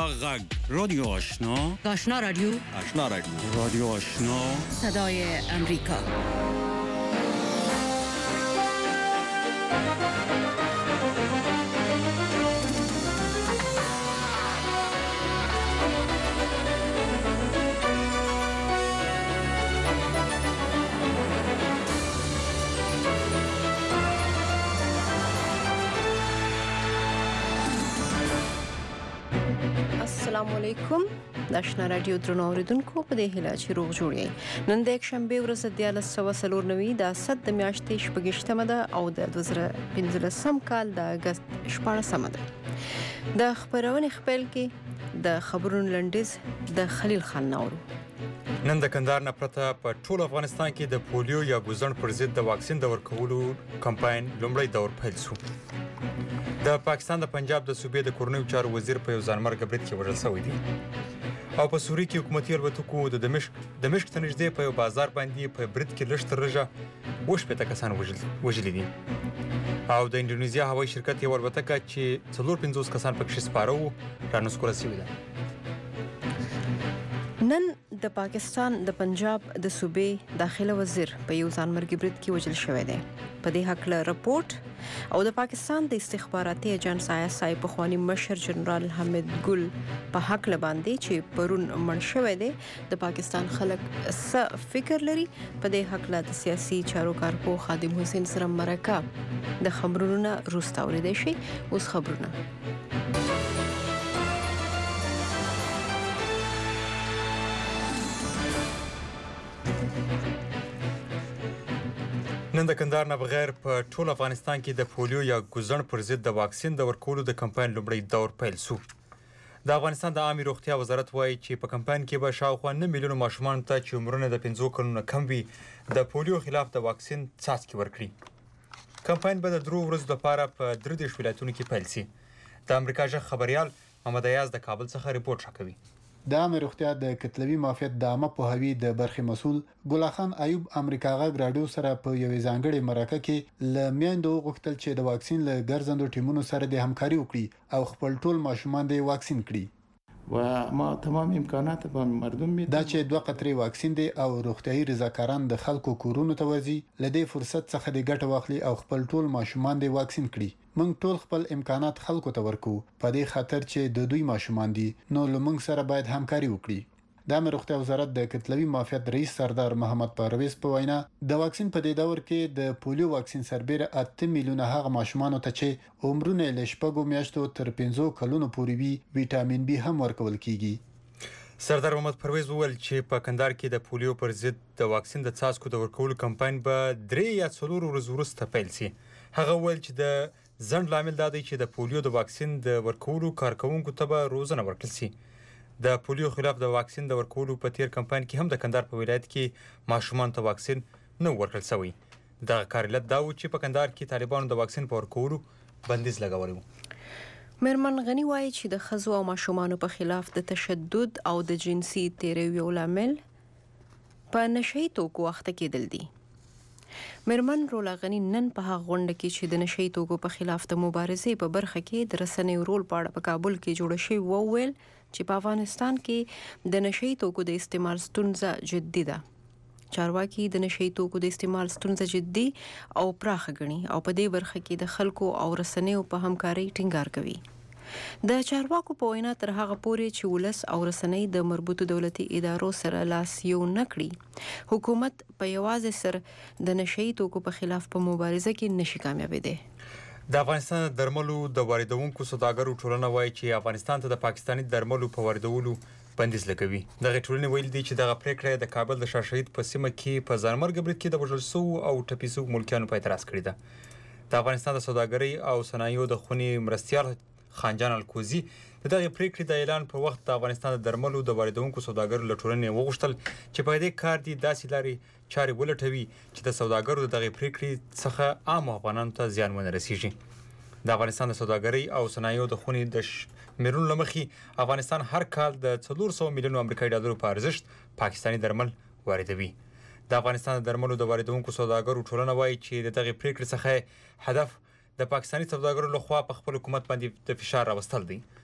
غږ رادیو آشنا رادیو رادیو آشنا صدای امریکا. السلام علیکم. د آشنا رادیو درنو اوریدونکو په دې هیله چې روغ جوړ یې. نن د یکشنبه ورځ د 1994 د اسد د میاشتې شپږشتمه ده او د 2015 کال د اگست 14مه ده. د خبرونې خپل کې د خبرونو لنډیز د خلیل خان ناورو. نن د کندهار نه پرته په ټول افغانستان کې د پولیو یا ګوزڼ پر ضد د واکسین د ورکولو کمپاین لومړی دور پیل شو. د پاکستان د پنجاب د صوبې د کورنیو چارو وزیر په یو ځانمرګه برید کې وژل شوی دی. او په سوریه کې حکومتي الوتکو د دمشق ته نږدې په یو بازار باندې په برید کې لږ تر لږه 80 کسان وژلي دي. او د انډونیزیا هوایي شرکت یو الوتکه چې 450 کسان پکې سپاره وو رانسکوره شوې ده. نن د پاکستان د پنجاب د صوبې داخله وزیر په یو ځانمرګي برید کې وژل شوی دی. په دې حق له رپورت او د پاکستان د استخباراتي ایجنټ ISI پخوانی مشر جنرال حمید ګل په حق له باندې چې پرون مړ شوی دی د پاکستان خلک څه فکر لري. په دې حق له د سیاسي چارو کارپو خادم حسین سره مرکه د خبرونو نه وروسته اوریدای شي. اوس خبرونه. نن د کندهار نه بغیر په ټول افغانستان کې د پولیو یا ګوزڼ پر ضد د واکسین د ورکولو د کمپاین لومړی دور پیل شو. د افغانستان د عامه روغتیا وزارت وایي چې په کمپاین کې به شاوخوا 9 میلیونه ماشومان ته چې عمرونه د 5 کلونو کم وي د پولیو خلاف د واکسین څاڅکي ورکړي. کمپاین به د 3 ورځو لپاره په 13 ولایتونو کې پیل شي. د امریکا ژغ خبريال محمد ایاز د کابل څخه ریپورت راکوي. د عامه روغتیا د کتلوي معافیت د عامه پوهاوي د برخې مسول ګل خان ایوب امریکا غږ رادیو سره په یوې ځانګړې مرکه کې ل میندو غوښتل چې د واکسین له ګرځندو ټیمونو سره د همکاري وکړي او خپل ټول ماشومان د واکسین کړي. و ما تمام امکانات به مردم میدم. دا چې 2 قطرې واکسین دي او روغتيایي رضاکاران د خلکو کورونو ته ورځي لدې فرصت څخه د ګټه واخلي او خپل ټول ماشومان د واکسین کړي. موږ ټول خپل امکانات خلکو ته ورکو په دې خاطر چې د دوی ماشومان دي نو لمونږ سره باید همکاري وکړي. د امریکا روغتیا وزارت د کتلوي معافیت رئیس سردار محمد پرویز په وینا د واکسین په دې دور کې د پولیو واکسین سربېره 8 میلیونه هغه ماشومان ته چې عمرونه له شپږو میاشتو تر 15 کلونو پورې وي وټامین بي هم ورکول کیږي. سردار محمد پرویز وویل چې په کندهار کې د پولیو پر ضد د واکسین د څاڅکو د ورکولو کمپاین به 3 یا 4 ورځې وروسته پیل شي. هغه وویل چې د ځنډ لامل دا دی چې د پولیو د واکسین د ورکولو کارکونکو ته به روزنه ورکړل شي. د پولیو خلاف د واکسین د ورکولو په تیر کمپاین کې هم د کندهار په ولایت کې ماشومان ته واکسین نه ورکړل شوی. دغه کار علت دا و چې په کندهار کې طالبانو د واکسین په ورکولو بندیز لګولی و. مېرمن غنی وایي چې د ښځو او ماشومانو په خلاف د تشدد او د جنسي تیرویو لامل په نشهیي توکو اخته کېدل دي. مېرمن رولا غنی نن په هغه غونډه کې چې د نشهیي توکو په خلاف د مبارزې په برخه کې د رسنیو رول په اړه په کابل کې جوړ شوی وویل چې په افغانستان کې د نشهیي توکو د استعمال ستونزه جدي ده. چارواکي د نشهیي توکو د استعمال ستونزه جدي او پراخه ګڼي او په دې برخه کې د خلکو او رسنیو په همکارۍ ټینګار کوي. د چارواکو په وینا تر هغه پورې چې ولس او رسنۍ د مربوطو دولتي ادارو سره لاس یو نه کړي حکومت په یوازې سر د نشهیي توکو په خلاف په مبارزه کې نشي کامیابېدی. د افغانستان درملو د واردونکو سوداګرو ټولنه وایي چې افغانستان ته د پاکستاني درملو په واردولو بندیز لګوي. دغه ټولنې ویل دي چې دغه پریکړه د کابل د شاه شهید په سیمه کې په ځانمرګ برید کې د وژل شوو او ټپي شوو ملکیانو په اعتراض کړې ده. د افغانستان د سوداګرۍ او صنایعو د خونې مرستیال خانجان الکوزي د دغه پریکړې د اعلان په وخت د افغانستان د درملو د واردونکو سوداګرو له ټولنې وغوښتل چې په دې کار دي داسې لارې چارې ولټوي چې د سوداګرو د دغه پریکړې څخه عام افغانانو ته زیان ونه رسیږي. د افغانستان د سوداګرۍ او صنایعو د خونې د شمیرونو له مخې افغانستان هر کال د 400 میلیونو امریکایي ډالرو په ارزښت پاکستاني درمل واردوي. د افغانستان د درملو د واردونکو سوداګرو ټولنه وایي چې د دغه پریکړې څخه هدف د پاکستاني سوداګرو لخوا په خپل حکومت باندې د فشار راوستل دي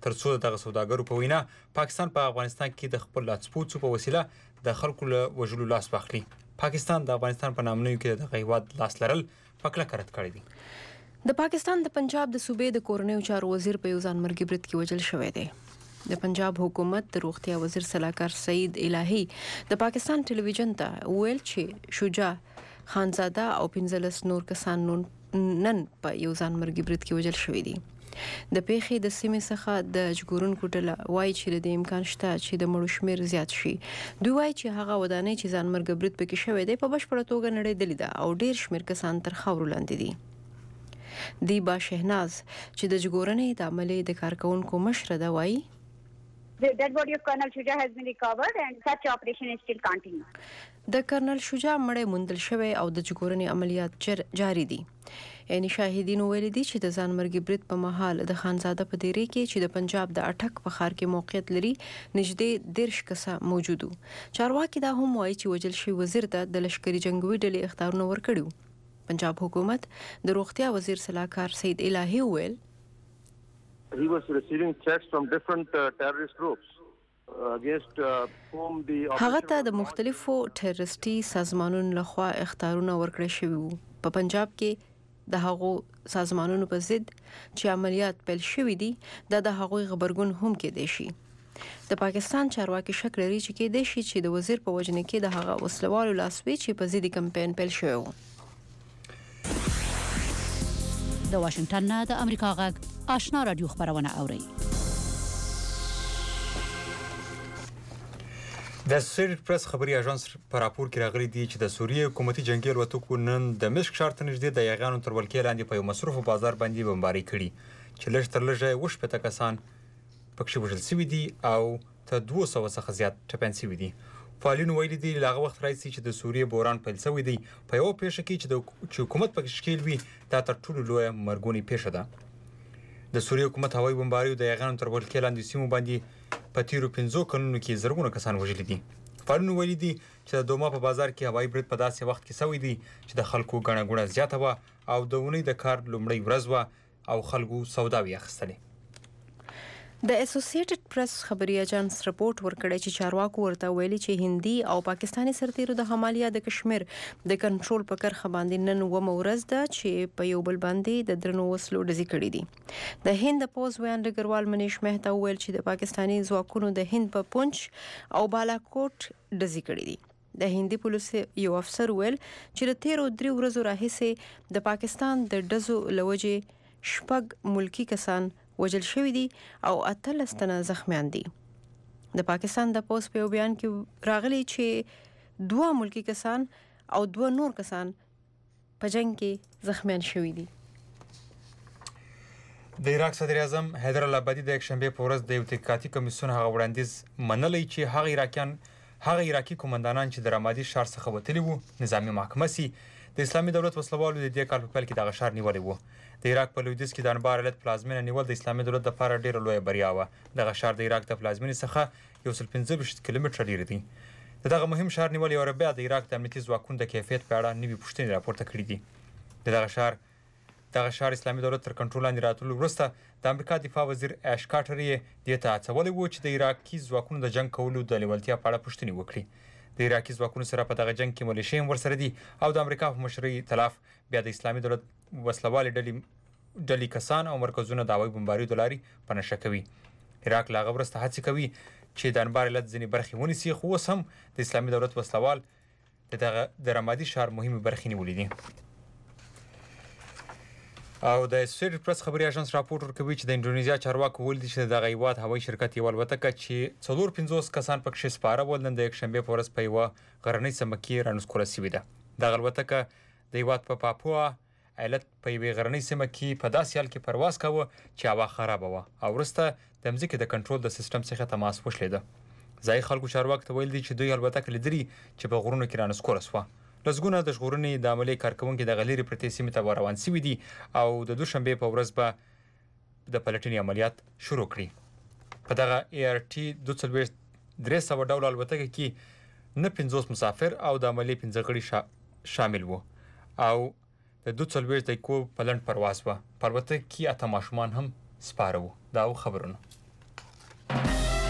ترڅو دغه سوداګرو په وینا پاکستان په افغانستان کې د خپل لاسپوڅو په وسیله د خلکو له وژلو لاس واخلي. پاکستان د افغانستان په نامنیو کې د هیواد لاس لرل په کلکه رد کړی دی. د پاکستان د پنجاب د صوبې د کورنیو چارو وزیر په یو ځانمرګي برید کې وژل شوی دی. د پنجاب حکومت د روغتیا وزیر سلاکار سعید الهی د پاکستان ټلویزیون ته ویل چې شجاع خانزاده او 15 نور کسان نن په یو ځانمرګي برید کې وژل شوی دي. د پیښې د سیمې څخه د ژغورونکو ډله وایي چې د امکان شته چې د مړو شمیر زیات شي. دوی وایي چې هغه ودانۍ چې ځانمرګي برید پکې شوی دی په بشپړه توګه نړېدلې ده او ډیر شمیر کسان تر خاورو لاندې دي. دیبا شهناز چې د ژغورنې د عملې د کارکونکو مشره ده وایي The dead body of Colonel Shujaa has been recovered and such operation is still continuing. د کرنل شجاع مړی موندل شوی او د ژغورنې عملیات جاری دي. یعنی شاهدینو ویلي دي چې د ځانمرګي برید په مهال د خانزاده په دیرې کې چې د پنجاب د اټک په ښار کې موقعیت لري نږدې 10 کسه موجود وو. چارواکي دا هم وایي چې وژل شوی وزیر ته د لشکري جنگوي ډلې اخطارونه ورکړي. پنجاب حکومت د روغتیا وزیر سلاکار سعید الهی ویل He was receiving threats from different terrorist groups against whom the هغه ته د مختلفو ټیررستي سازمانونو لخوا اخطارونه ورکړل شوي وو. په پنجاب کې د هغو سازمانونو په ضد چې عملیات پیل شوي دي د هغوی غبرګون هم کېدای شي. د پاکستان چارواکي شک لري چې کېدای شي چې د وزیر په وجنه کې د هغه وسلوالو لاسوي چې په ضد کمپاین پیل شوی وو. د واشنگټن نه د امریکا غږ آشنا رادیو خبرونه اوري. د اسوسییټډ پریس خبري اژانس په راپور کې راغلي دي چې د سوریې حکومتي جنگي الوتکو نن د مشک ښار ته نږدې د یاغانو تر ولکې لاندې په یو مصروفو بازار باندې بمباري کړي چې لږ تر لږه 80 کسان پکې وژل شوي دي او تر 200 څخه زیات ټپیان شوي دي. فعالینو ویلي دي له هغه وخت راځي چې د سوریې بوران پیل شوی دی په یو پیښه کې چې حکومت پکې شکیل وي دا تر ټولو لویه مرګونې پیښه ده. د سوریې حکومت هوایي بمباریو د یاغانو تر ولکې لاندې سیمو باندې په تیرو 15 کلونو کې زرګونه کسان وژلي دي. فعالینو ویلي دي چې د دوما په بازار کې هوایي برید په داسې وخت کې شوی دی چې د خلکو ګڼه ګوڼه زیاته وه او د اونۍ د کار لومړۍ ورځ وه او خلکو سوداوي اخیستلې. د اسوسییټډ پریس خبري اژانس رپورت ورکړی چې چارواکو ورته ویلي چې هندي او پاکستاني سرتیرو د حمالیا د کشمیر د کنټرول په کرخه باندې نن ومه ورځ ده چې په یو بل باندې د درنو وسلو ډزې کړي دي. د هند د پوز ویان ډګروال منیش مهتا ویل چې د پاکستاني ځواکونو د هند په پونچ او بالاکوټ ډزې کړي دي. د هندي پولیس یو افسر ویل چې د 13 ورځو راهیسې د پاکستان د ډزو لوجې شپږ ملکی کسان وژل شوی دي او 18 تنه زخمیان دي. د پاکستان د پولیس په بیان کې راغلي چې 2 ملکی کسان او 2 نور کسان په جنگ کې زخمیان شوی دي. د عراق صدر اعظم حیدر العبادي د یکشنبه په ورځ د یو تحقیقاتي کمیسیون هغه وړاندیز منلی چې هغه عراقي قومندانان چې د رمادي ښار څخه وتلي وو نظامی محکمه سي د اسلامي دولت وسلوالو د دې کال په پیل کې دغه ښار نیولی وو. د عراق په لویدیځ کې د انبار ایالت پلازمینه نیول د اسلامي دولت لپاره ډیره لویه بریا وه. دغه ښار د عراق د پلازمینې څخه 115 کیلومتره لرې دی. د دغه مهم ښار نیول یو بیا د عراق د امنیتي ځواکونو د کیفیت په اړه نوې پوښتنې راپورته کړي دي. دغه ښار اسلامي دولت تر کنټرول لاندې راتلو وروسته د امریکا دفاع وزیر اش کارټر یې دې ته هڅولی و چې د عراقي ځواکونو د جنګ کولو د لیوالتیا په اړه پوښتنې وکړي. د عراقي ځواکونو سره په دغه جنګ کې ملیشې هم ورسره دي او د امریکا په مشرۍ تلاف بیا د اسلامي دولت وسلوالې ډلې کسان او مرکزونه د هوایي بمباریو د لارې په نښه کوي. عراق له هغه وروسته هڅې کوي چې د انبار ایالت ځینې برخې ونیسي خو اوس هم د اسلامي دولت وسلوال د رمادي ښار مهمې برخې نیولې دي. او د اسوسییټډ پریس خبري اژانس راپور ورکوي چې د انډونیزیا چارواکو ویلي چې دغه هیواد هوایي شرکت یو الوتکه چې 450 کسان پکې سپاره ول نن د یکشنبه په ورځ په یوه غرنۍ سیمه کې رانسکوره شوې ده. دغه الوتکه د هیواد په پاپوا ایالت په یوې غرنۍ سیمه کې په داسې حال کې پرواز کاوه چې هوا خرابه وه او وروسته د مځکې د کنټرول د سیستم څخه تماس وشلیده. ځایي خلکو چارواکو ته ویل دي چې دوی الوتکه لیدلي چې په غرونو کې رانسکوره شوه. لسګونه د ژغورنې د عملې کارکوونکي دغه لرې پرتې سیمې ته روان شوي دي او د دوشنبې په ورځ به د پلټنې عملیات شروع کړي. په دغه ART 300 ډوله الوتکه کې نه 50 مسافر او د عملې 15 غړي شامل وو او د 240 دقیقو په لنډ پرواز وه. په الوتکه کې 8 ماشومان هم سپاره وو. دا خبرونه